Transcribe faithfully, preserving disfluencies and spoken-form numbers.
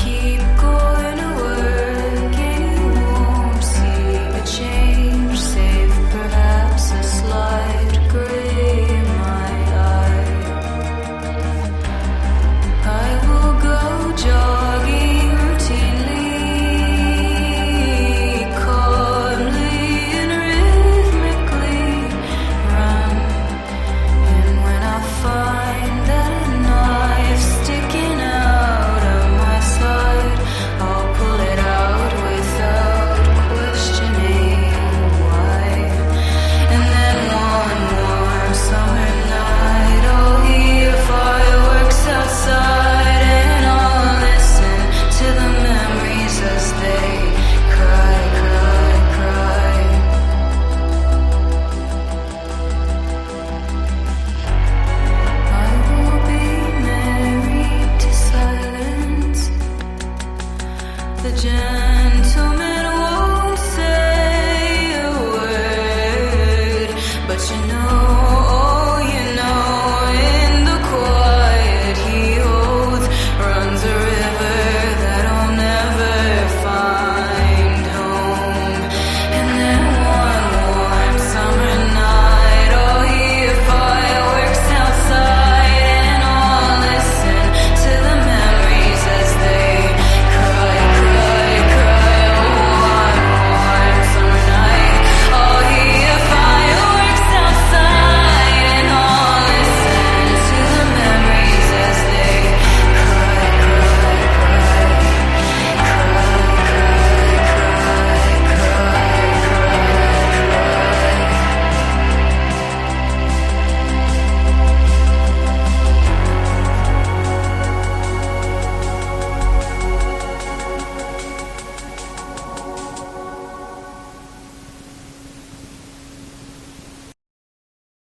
keep going to work and you won't see a change, save perhaps a slight gray in my eye. I will go jogging routinely, calmly and rhythmically run. And when I find that a knife sticking out of my side, I'll pull it out without questioning why. And then one warm summer night, I'll hear fireworks outside, and I'll listen to the memories as they cry, cry, cry. I will be married to silence, the